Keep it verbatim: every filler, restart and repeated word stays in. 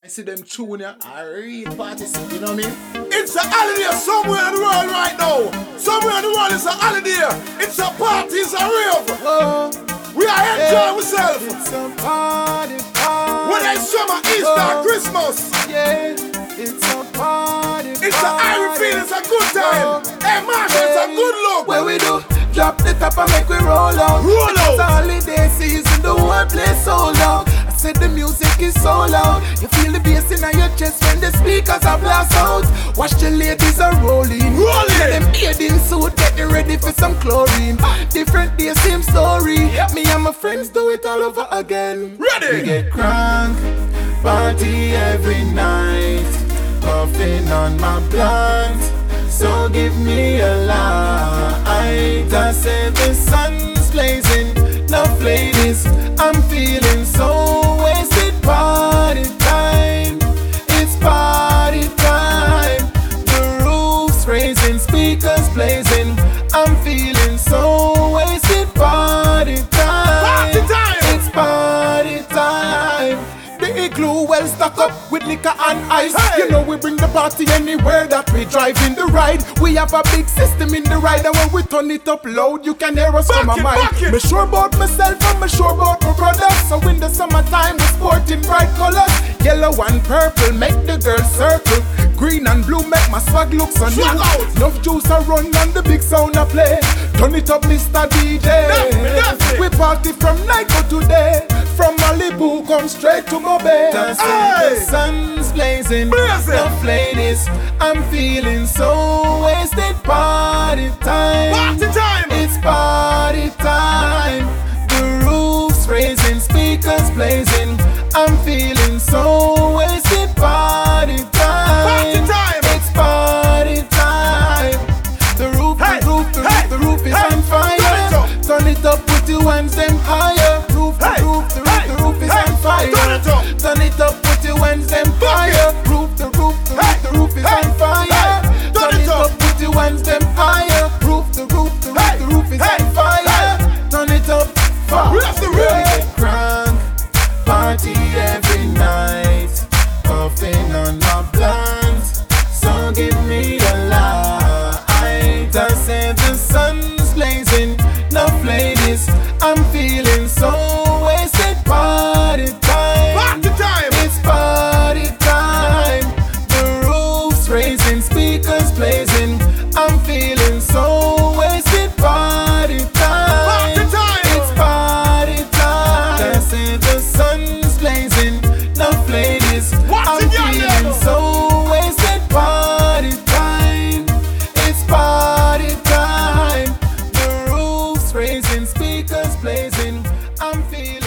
I see them tune ya, I real party scene, you know what I mean? It's a holiday somewhere in the world right now. Somewhere in the world it's a holiday. It's a party, it's a rave. Whoa. We are enjoying ourselves. It's a party, party. Whether it's summer, Easter, Whoa. Christmas. Yeah, it's a party, It's party. a Irish feel, it's a good time. Whoa. Hey Marshall, it's a good look. Where we do? Drop the top and make we roll out. Roll out. It's a holiday season, the whole place sold out. I said the music is so loud. You feel the bass in your chest when the speakers are blast out. Watch the ladies are rolling. Rolling. Let them bathing suit, getting ready for some chlorine. Different day, same story. Me and my friends do it all over again. Ready. We get crunk, party every night. Puffing on my blunt, so give me a light. I say the sun's blazing, enough ladies, I'm feeling so wasted. Party time, it's party time. The roof's raising, speakers blazing, I'm feeling so wasted. Party time, Party time. it's party time. The igloo well stuck up with liquor and ice. Hey. You know we bring the party anywhere that we drive in the ride. We have a big system in the ride, and when we turn it up loud, you can hear us from Back a it, mic. back it. Me sure about myself and me sure about my brothers. So in the summertime, we sporting bright colors. Yellow and purple make the girls circle. Green and blue make my swag look so new. Swag out. Enough juice a run and the big sound a play. Turn it up, Mister D J. Definitely, definitely. We party from night to today. From Malibu, come straight to my bed. Hey. The sun's blazing, Blazing. enough ladies, I'm feeling so wasted. Party time, Party time. it's party time. The roof's raising, speakers blazing, I'm feeling so wasted. Party time, Party time. it's party time. The roof, Hey. the roof, the Hey. roof, the roof is Hey. on fire. Turn it up. Turn it up, put your hands them higher. Roof, the Hey. roof, the roof, Hey. the roof is Hey. on fire. Turn it up. Turn it up, put your hands them fire. Roof, the roof, the roof, Hey. the roof is Hey. on fire. Hey. Turn Turn it it up. up, put your hands them higher. Roof, the roof, the roof, Hey. the roof is Hey. on fire. Hey. Turn it up, fire. Bless the roof. We get crunk, party every night. Puffing on my blunt, so give me the light. I say the sun's blazing, enough ladies, I'm feeling so wasted. Party time, Party time. it's party time. The roof's raising, speakers blazing, I'm feeling so wasted. Party time, Party time. it's party time. I say the sun's blazing, enough ladies, What's I'm in your feeling name? so wasted. Party time, it's party time. The roof's raising, speakers blazing, I'm feeling